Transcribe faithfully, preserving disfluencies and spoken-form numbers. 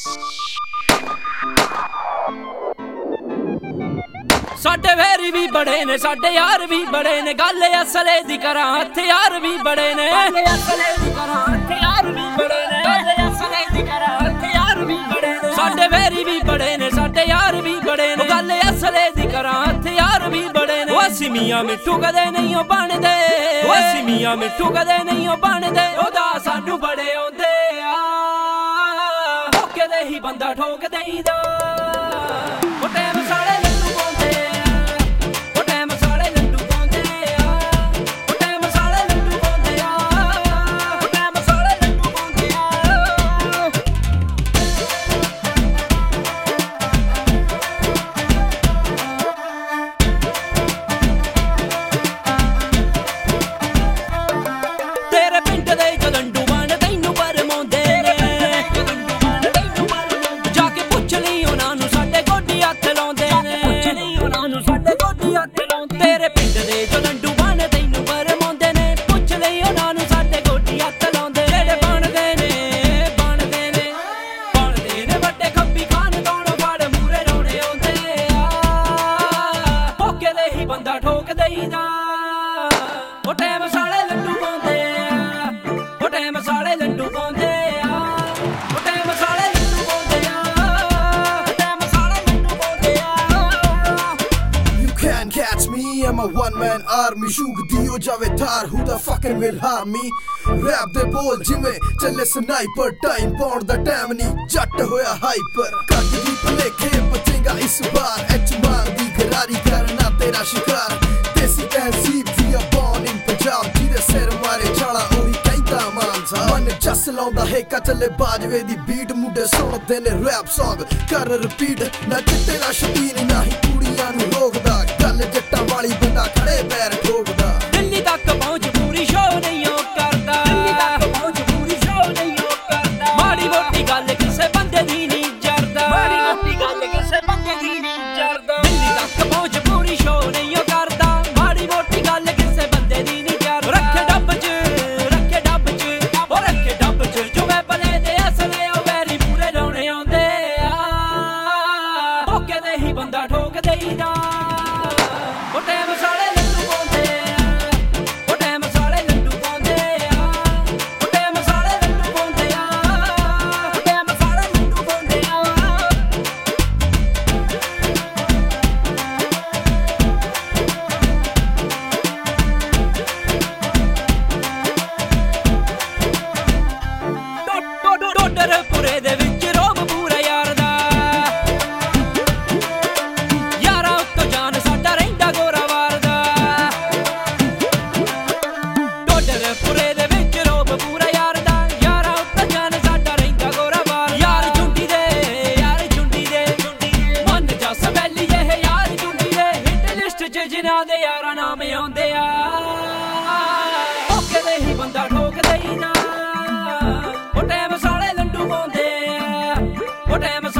साडे वैरी भी बड़े ने, साडे यार भी बड़े ने, गल असले दी करां हथियार भी बड़े ने, असले दी करां हथियार भी बड़े ने, असले दी करां हथियार भी बड़े ने। साडे वैरी भी बड़े ने, साडे यार भी बड़े ने, गल असले दी करां हथियार भी बड़े ने। असीं मियां मिठू कदे नहीं ओ बनदे, असीं मियां मिठू कदे नहीं ओ बनदे, ओदा सानू बड़े आउंदे आ, मौके दे ही बंदा ठोक देईदा। बंदा ठोक देईदा ओ टैम साले लड्डू पाउंदे आ, ओ टैम साले लड्डू पाउंदे आ, ओ टैम साले लड्डू पाउंदे आ, ओ टैम साले लड्डू पाउंदे आ। You can't catch me, I'm a one man army, शूक दियो जावे Thar, who the fucking will harm me? Rap दे बोल जिवें चले स्नाइपर, टाइम पाउंड दा टाइम नहीं जट होया हाइपर, कट दी भलेखे बचेगा इस बार, एच मार दी गरारी करना तेरा शिकार, देसी तहजीब दिया बॉर्न इन पंजाब, जिदे सिर मारे छाला ओही कहंदा मानसा, मन जस लाउंदा हेका चले बाजवे दी बीट, मुंडे सुणदे ने रैप सॉन्ग कर रिपीट, ना चिट्टे ना शबीर ना ही कुड़ियां नूं रोकदा, गल जट्टां वाली बंदा खड़े पैर ठोकदा, दिल्ली तक पहुंच पूरी शो नहीं ओ करदा, दिल्ली तक पहुंच पूरी शो नहीं ओ करदा, माड़ी मोटी गल किसे बंदे दी नहीं जरदा, माड़ी मोटी गल किसे बंदे दी नहीं जरदा, दिल्ली तक पहुंच पूरी शो नहीं ओ करदा, माड़ी मोटी गल किसे बंदे दी नहीं जरदा, रखे डब च रखे डब च ओ रखे डब च जो मैं भले दे असले ओ वैरी पूरे रौने आउंदे आ, मौके दे ही बंदा ठोक देईदा ओ टैम साले लड्डू पाउंदे आ, ओ टैम साले लड्डू पाउंदे आ, ओ टैम साले लड्डू पाउंदे आ, ओ टैम साले लड्डू पाउंदे आ। टोडरपुरे दे विच रोब पूरा यार दा, यारा उत्तों जान साडा रहिंदा गोरा वारदा, टोडरपुरे दे विच रोब पूरा यार दा, यारा उत्तों जान साडा रहिंदा गोरा वार, यार झुंडी दे यार झुंडी दे, मन जस वैली एह यार झुंडी दे, हिट लिस्ट च जिन्हां दे यारा नाम आउंदे आ, मौके दे ही बंदा ठोक देईदा ओ टैम साले लड्डू पाउंदे आ, ओ टैम